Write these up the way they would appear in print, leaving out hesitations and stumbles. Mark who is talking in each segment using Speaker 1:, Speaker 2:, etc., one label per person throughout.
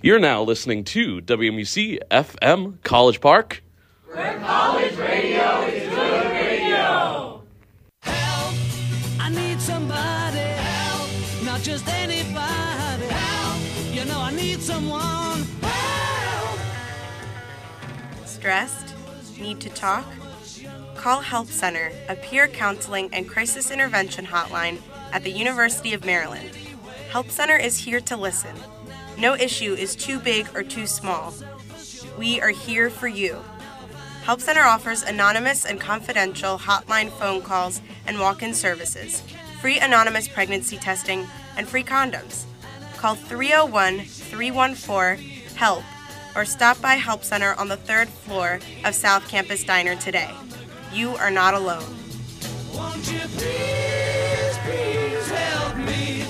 Speaker 1: You're now listening to WMUC FM College Park.
Speaker 2: Where college radio is good radio.
Speaker 3: Help, I need somebody. Help, not just anybody. Help, you know I need someone. Help.
Speaker 4: Stressed? Need to talk? Call Help Center, a peer counseling and crisis intervention hotline at the University of Maryland. Help Center is here to listen. No issue is too big or too small. We are here for you. Help Center offers anonymous and confidential hotline phone calls and walk-in services, free anonymous pregnancy testing, and free condoms. Call 301-314-HELP or stop by Help Center on the 3rd floor of South Campus Diner today. You are not alone.
Speaker 3: Won't you please, please help me?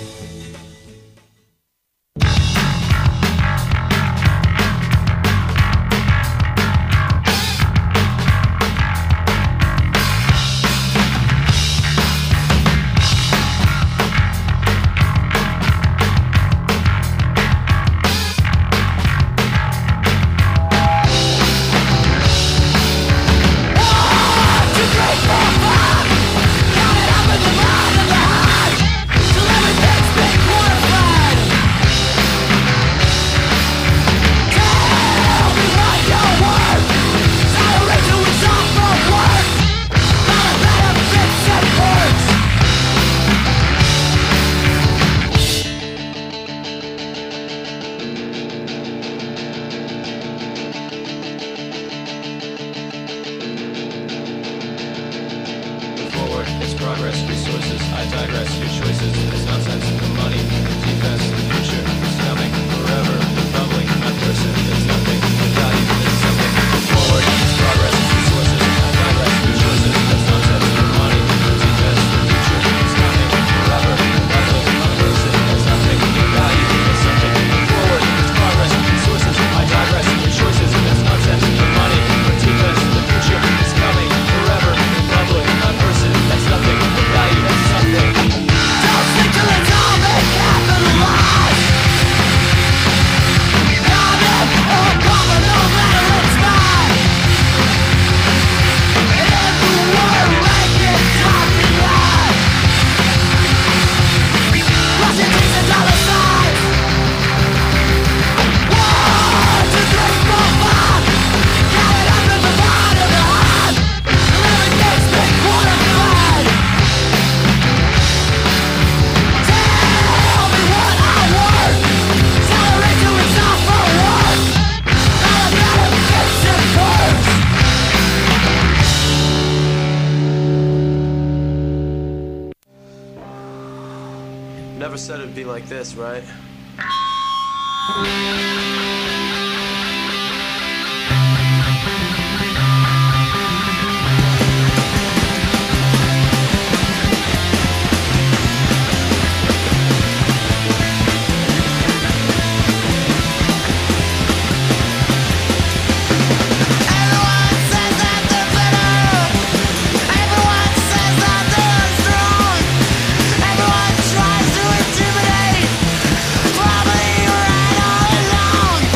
Speaker 5: Never said it'd be like this, right?
Speaker 3: Probably right all along.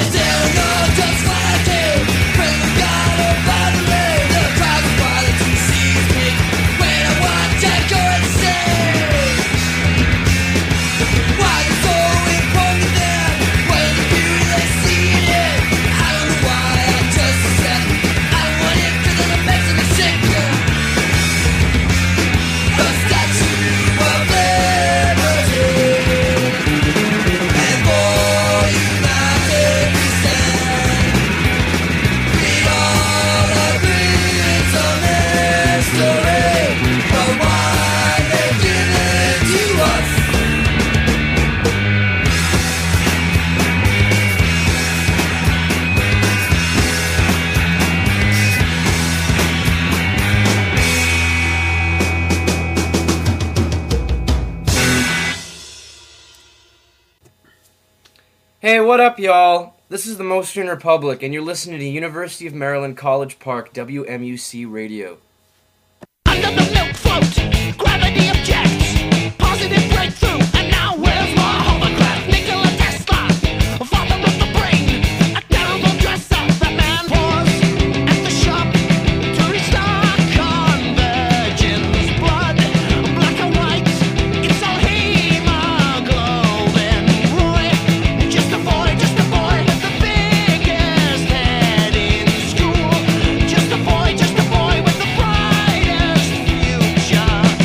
Speaker 6: Hey, what up, y'all? This is the Motion Republic, and you're listening to University of Maryland College Park, WMUC Radio.
Speaker 3: Under the milk float, gravity objects, positive breakthrough, and now where's my hovercraft? Nikola Tesla, father of the brain, a terrible dresser. That man paused at the shop to restart convergence. Blood, black and white, it's all hemoglobin. Roy, just a boy with the biggest head in school. Just a boy with the brightest future.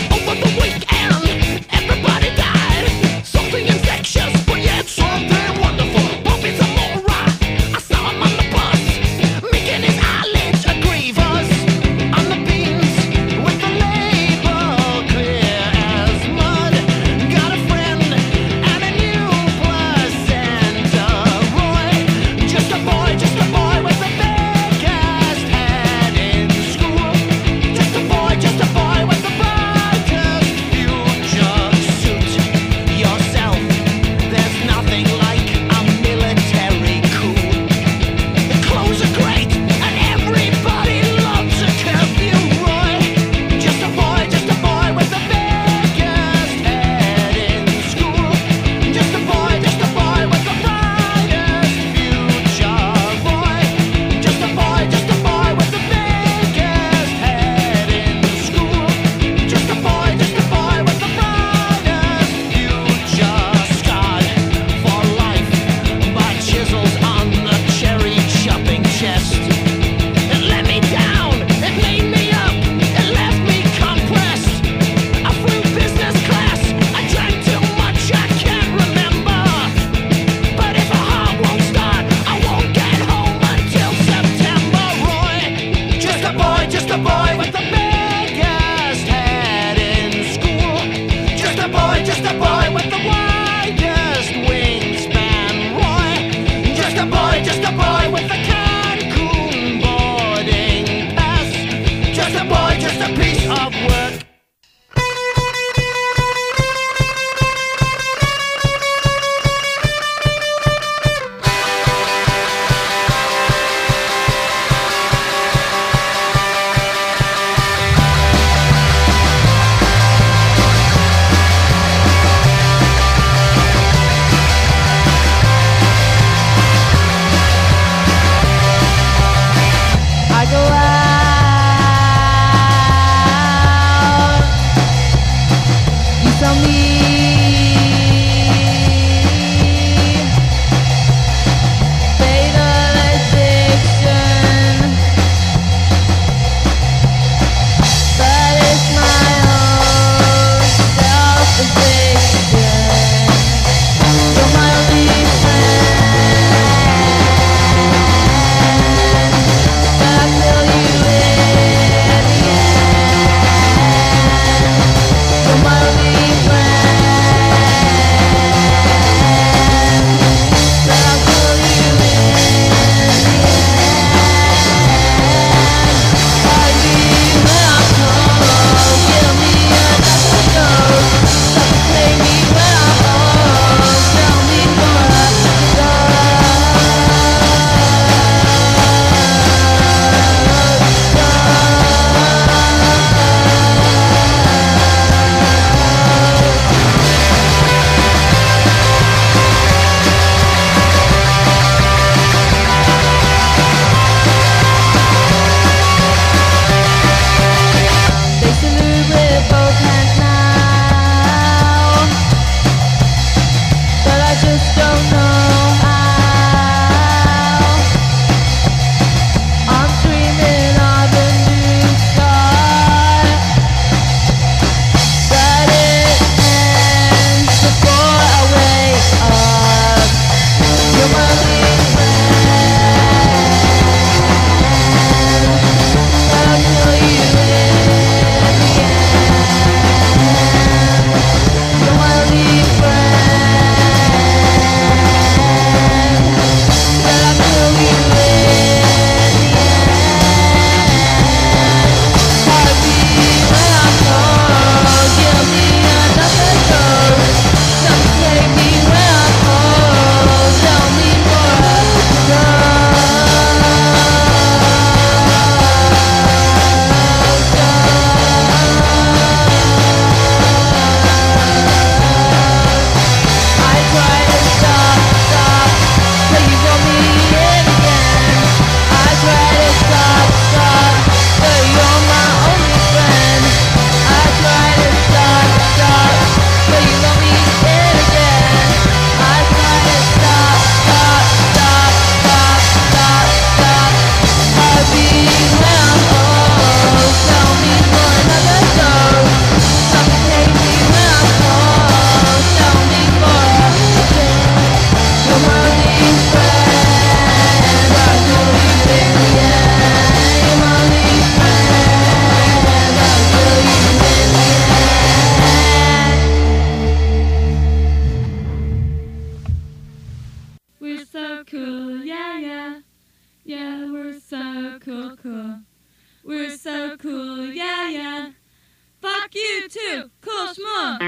Speaker 7: we're so cool, yeah, yeah. Yeah, we're so cool, cool. We're so cool, yeah, yeah. Fuck you too, cool schmuck.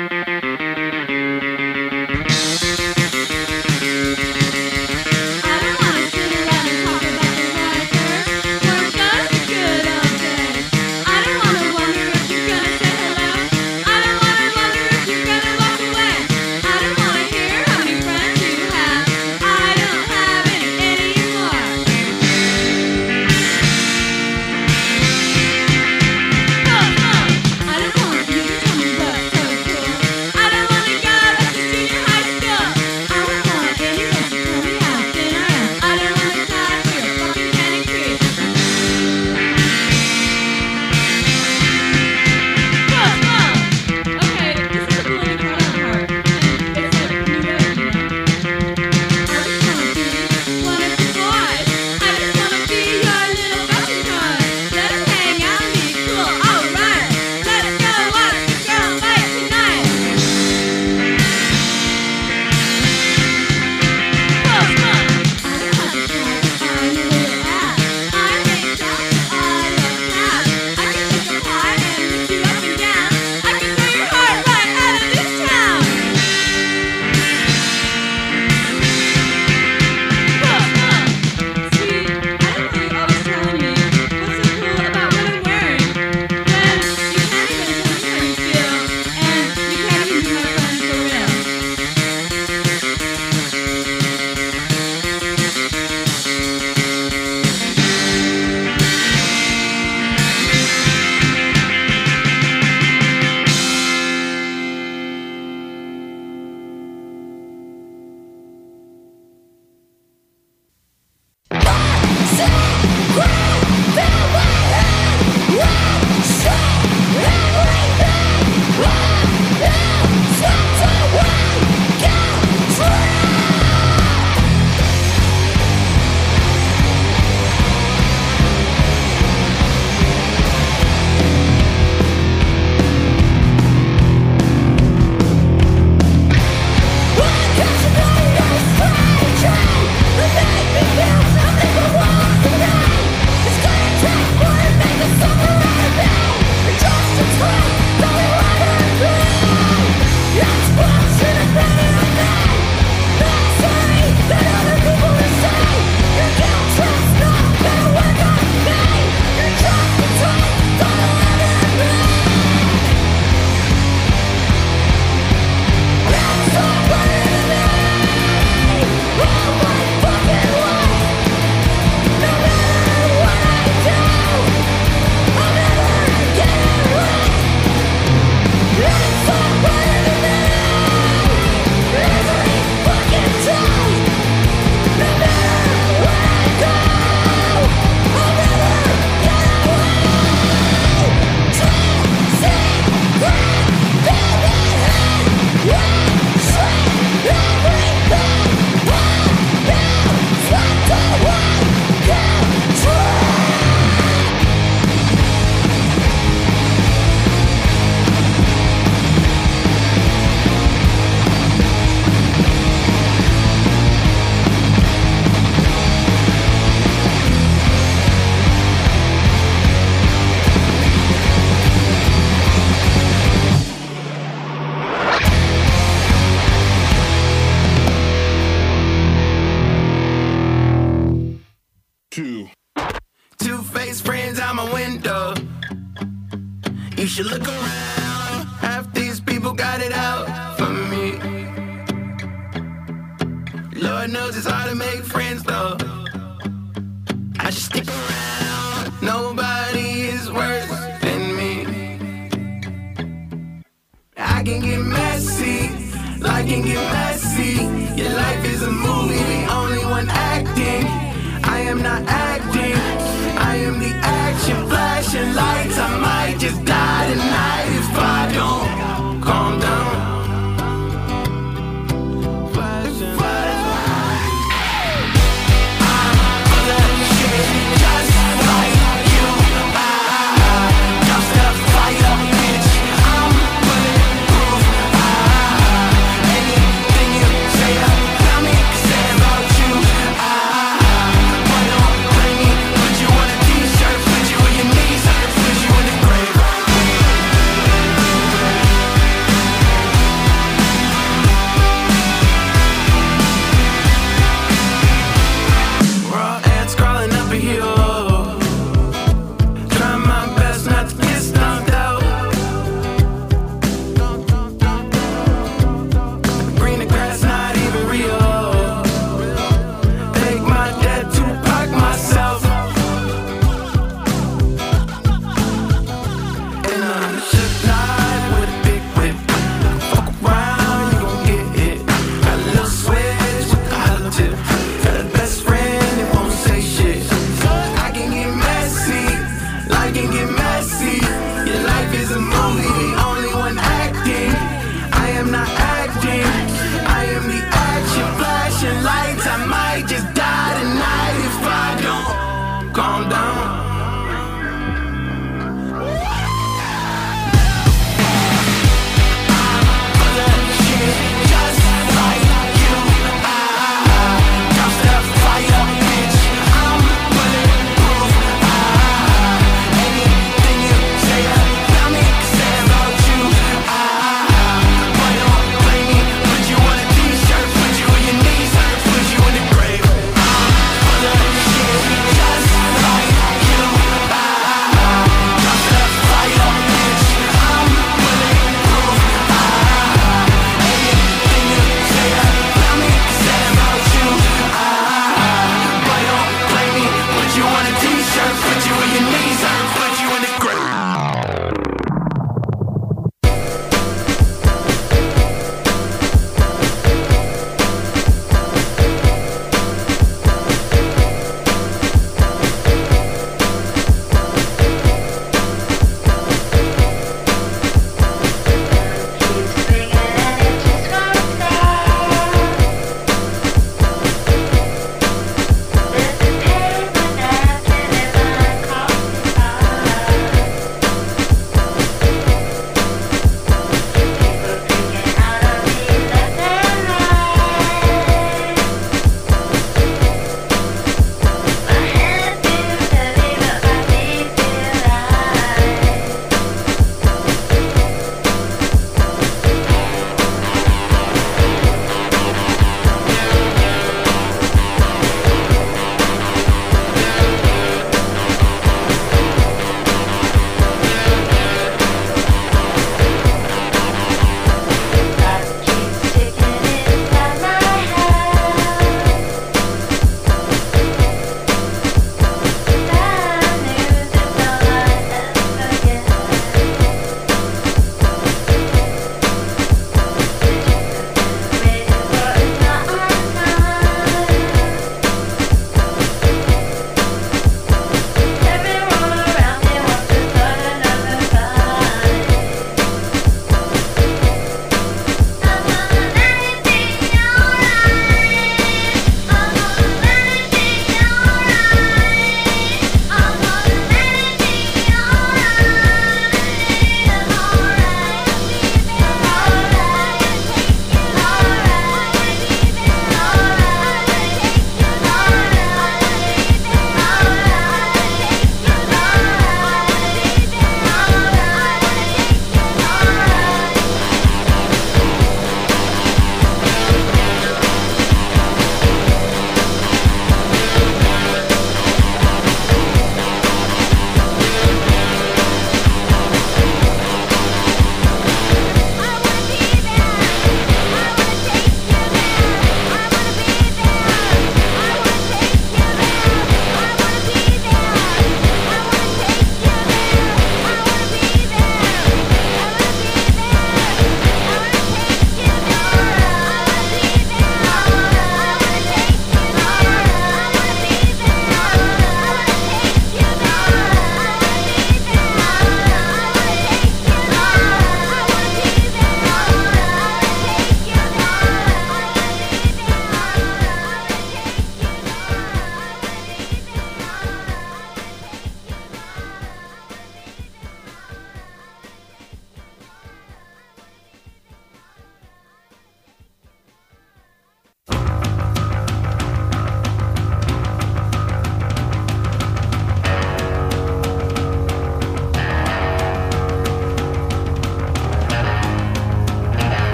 Speaker 7: I don't wanna sit around and talk about the weather. Weren't those the good old days? I don't wanna wonder if you're gonna say hello. I don't wanna wonder if you're gonna walk away. I don't wanna hear how many friends you have. I don't have any anymore. I don't want you to tell me what's so cool. I don't wanna go back to junior high school. I don't want anyone to tell me how thin I am. I don't wanna die for your fucking candy cream. Okay, this is a pulling the cut part, and it's like new wave, you know. I just wanna be one of the boys. I just wanna be your little fashion toy. Let's hang out and be cool, alright. Let's go watch the girl fight tonight. I don't have to try to find a little ass. I make jokes that I don't have. I can take a pie and lift you up and down. I can throw your heart right out of this town. See, I don't know you always telling me what's so cool about what I'm wearing. Then you can't even tell me how you feel, and you can't even be my friend for real.
Speaker 8: Two-faced friends out my window. You should look around. Half these people got it out for me. Lord knows it's hard to make friends though. I should stick around. Nobody is worse than me. I can get messy, life can get messy. Your life is a movie, the only one acting. I am not acting, I am the action. Flashing lights, I might just die tonight if I don't calm down. Flashing lights. I'm full of shit, just like you. Just a fire, bitch. I'm bulletproof. Anything you say about me, say about you. Got a best friend that won't say shit. I can get messy, life can get messy. Your life is a movie, the only one acting. I am not acting, I am the action. Flashing lights, I might just die tonight if I don't calm down. Just like you, don't stop fighting.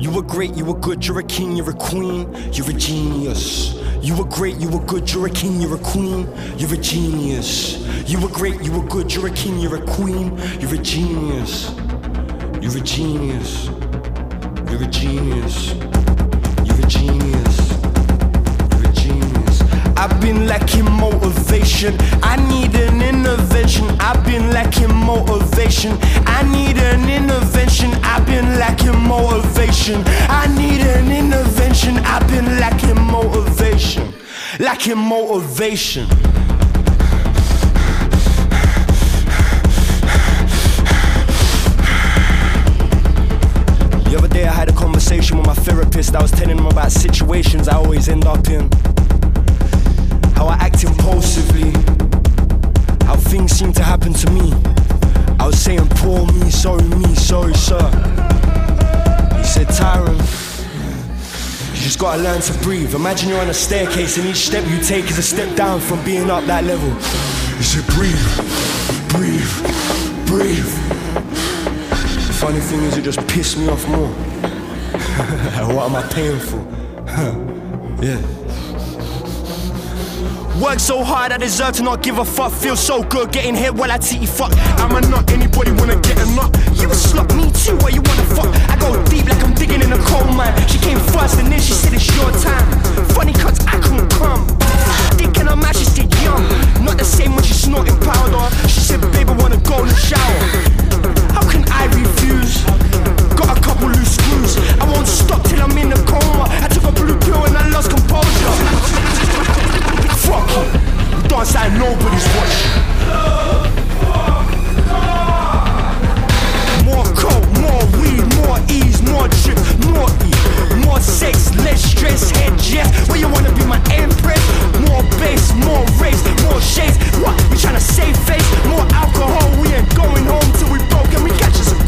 Speaker 9: You were great, you were good, you're a king, you're a queen, you're a genius. You were great, you were good, you're a king, you're a queen, you're a genius. You were great, you were good, you're a king, you're a queen, you're a genius. You're a genius. You're a genius. You're a genius. You're a genius. I've been lacking motivation. I need an intervention. I've been lacking motivation. I need an intervention. I've been lacking motivation. I need an intervention. I've been lacking motivation. Lacking motivation. The other day I had a conversation with my therapist. I was telling him about situations I always end up in. How I act impulsively. How things seem to happen to me. I was saying, poor me, sorry sir. He said, Tyron, you just gotta learn to breathe. Imagine you're on a staircase and each step you take is a step down from being up that level. He said, breathe, breathe, breathe. The funny thing is it just pissed me off more. What am I paying for? Yeah. Work so hard I deserve to not give a fuck. Feel so good getting hit while I titty fuck. I'm a nut, anybody wanna get a nut? You a slut, me too, what you wanna fuck? I go deep like I'm digging in a coal mine. She came first and then she said it's your time. Funny cuts, I couldn't come. Dick and her mouth, she stayed young. Not the same when she snorting powder. She said, babe, I wanna go in the shower. How can I refuse? Got a couple loose screws. I won't stop till I'm in the coma. I took a blue pill and I lost composure. Fuck you, dance like nobody's watching. More coke, more weed, more ease, more drip, more E. More sex, less stress, head yes. Where you wanna be my empress? More bass, more race, more shades. What, we tryna save face? More alcohol, we ain't going home till we broke and we catch us a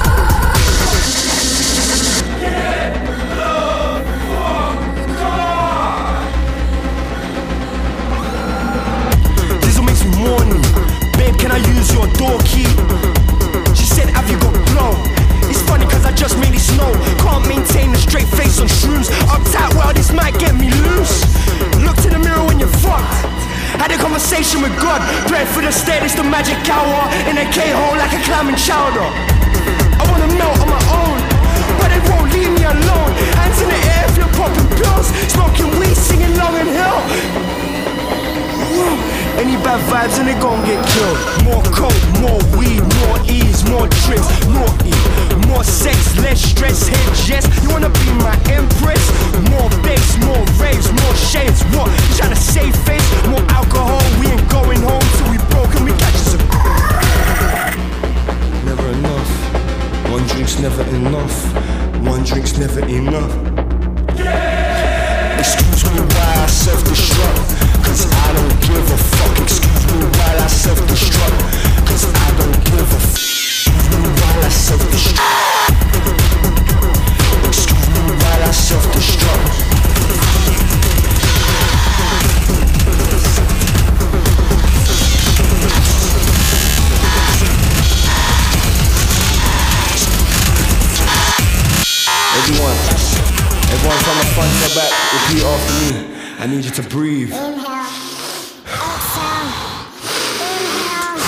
Speaker 9: Diesel makes me morning. Babe, can I use your door key? She said, have you got blow? It's funny cause I just made it snow. Can't maintain a straight face on shrooms. Uptight, well this might get me loose. Looked in the mirror when you're fucked. Had a conversation with God. Prayed for the state, it's the magic hour. In a K-hole like a clam and chowder. I wanna melt on my own, but they won't leave me alone. Hands in the air if you're popping pills. Smoking weed, singing Long and Hill. Any bad vibes and they gon' get killed. More coke, more weed, more ease, more trips, more E. More sex, less stress, head yes. You wanna be my empress? More bass, more raves, more shades. What? Tryna save face? More alcohol, we ain't going home till we broke and we catch us a never enough. One drink's never enough. One drink's never enough. Excuse me while I self-destruct, cause I don't give a fuck. Excuse me while I self-destruct, cause I don't give a fuck. Excuse me while I self-destruct. Excuse me while I self-destruct. Everyone from the front to the back, repeat after me. I need you to breathe.
Speaker 7: Inhale, exhale, inhale,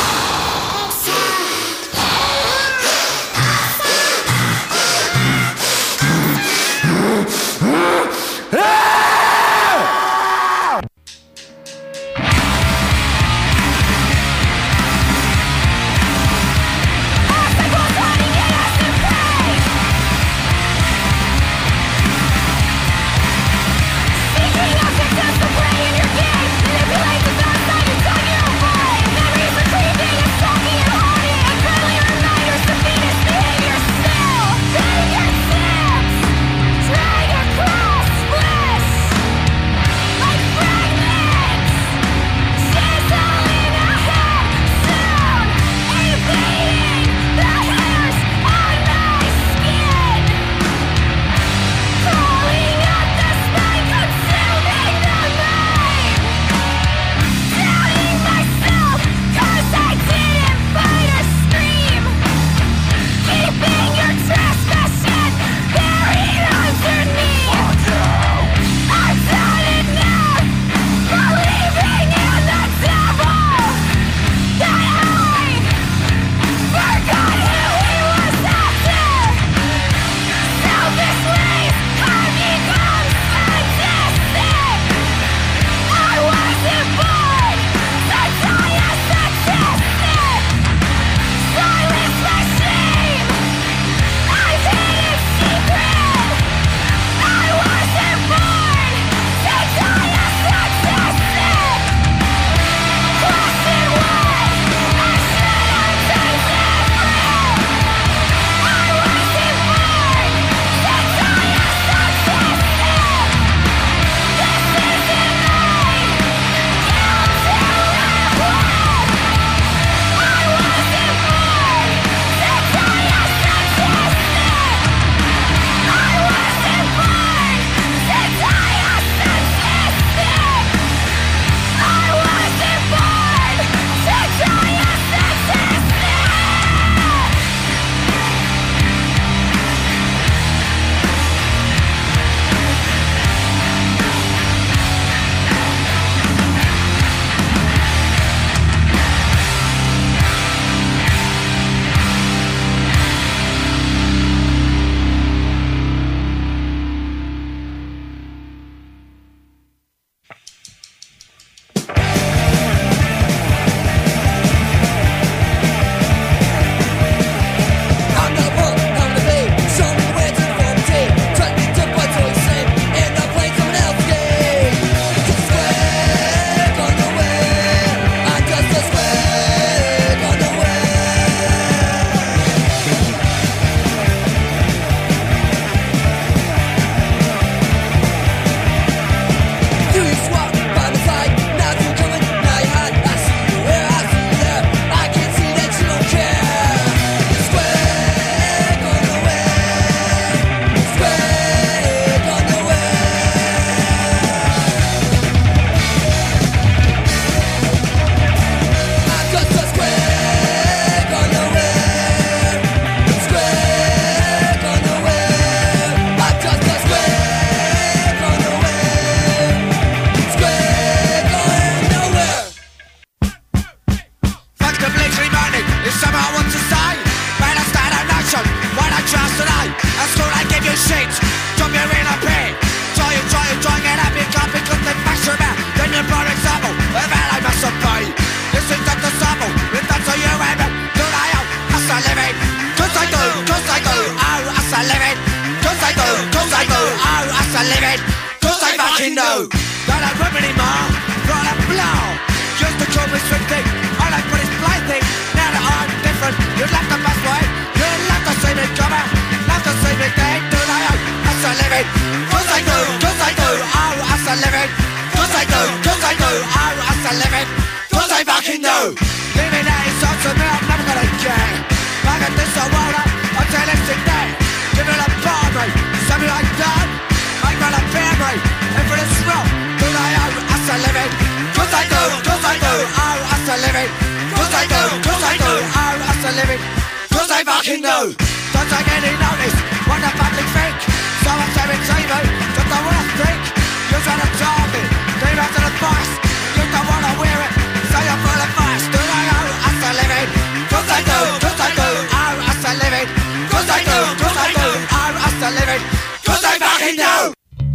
Speaker 3: Speaking of victims, the brain in your game.
Speaker 8: fucking know. Don't have room anymore, got a blow. Used to call me sweet thing, I like British blind thing. Now that I'm different, you'd like the best way. You'd like to see me coming, like to see me dead. Do they owe us a living? Cause I do, oh us a living. Cause I do, oh us a living. Cause I fucking do. Living out inside to me, I'm never gonna get. Back at this world up, until it's in there. Give it a party, something like that. I'm gonna bear me, if it is wrong. Do they owe us a living? Cause I do, oh us a living. Cause I do, oh us a living. Cause I fucking do. Don't take any notice, what the public think. Someone's having TV, just don't wanna think. You're trying to target, leave out to the boss. You don't wanna wear it, so you're full of vice. Do they owe us a living? Cause I do, oh us a living. Cause I do, oh us a living. Cause I fucking do.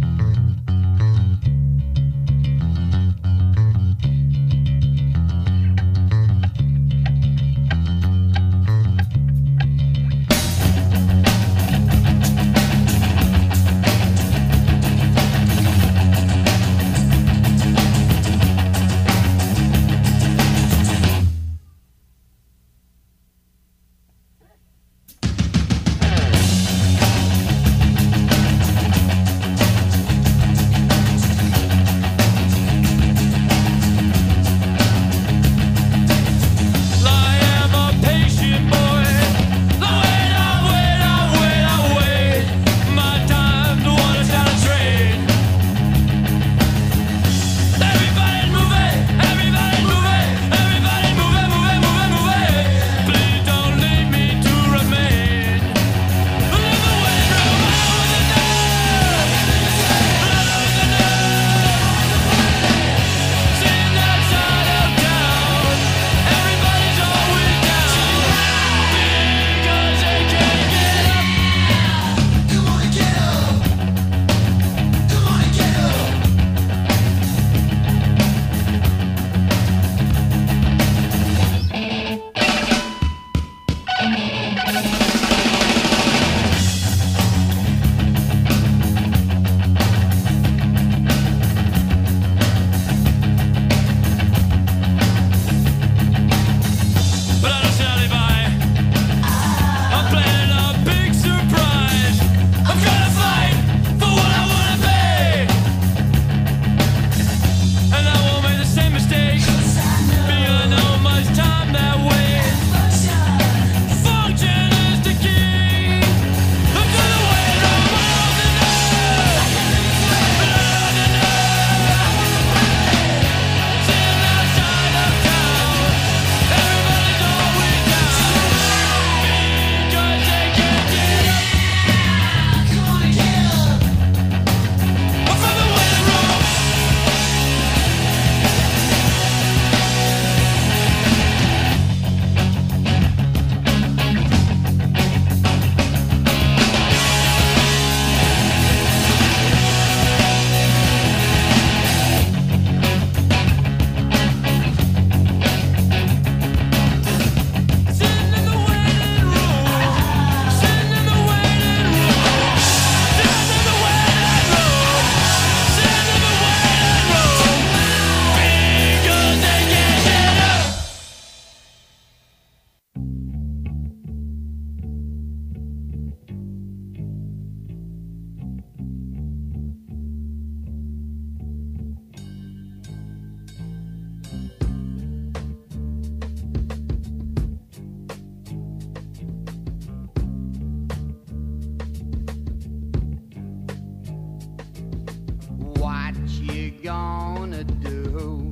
Speaker 10: gonna do?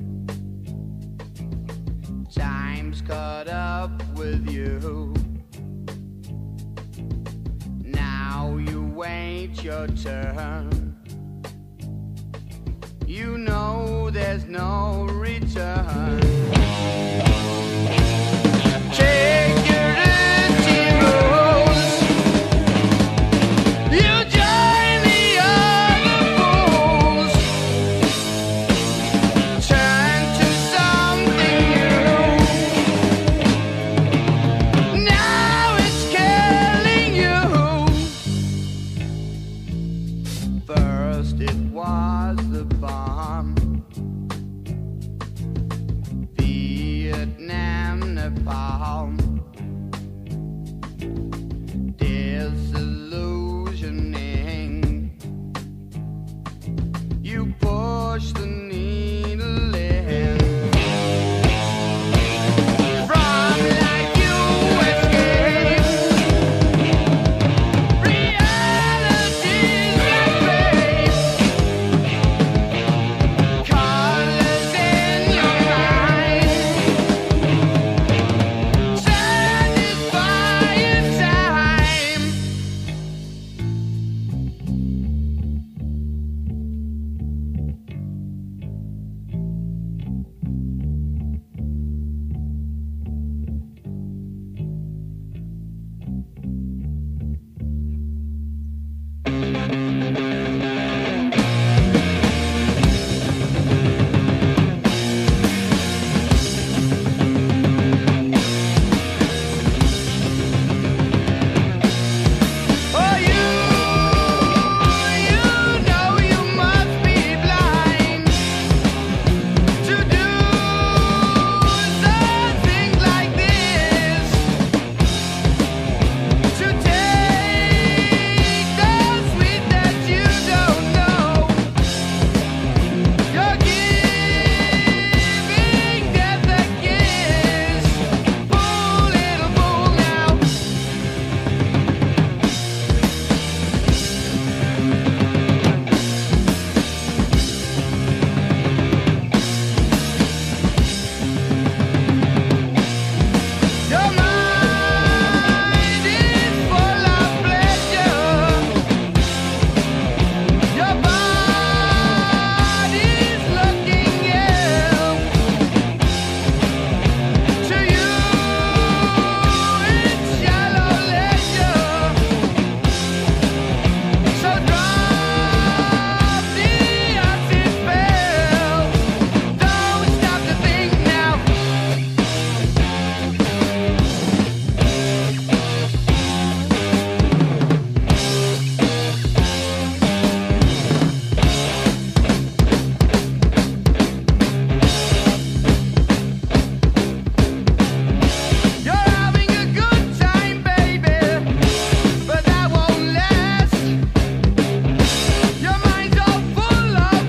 Speaker 10: Time's caught up with you. Now you wait your turn. You know there's no return.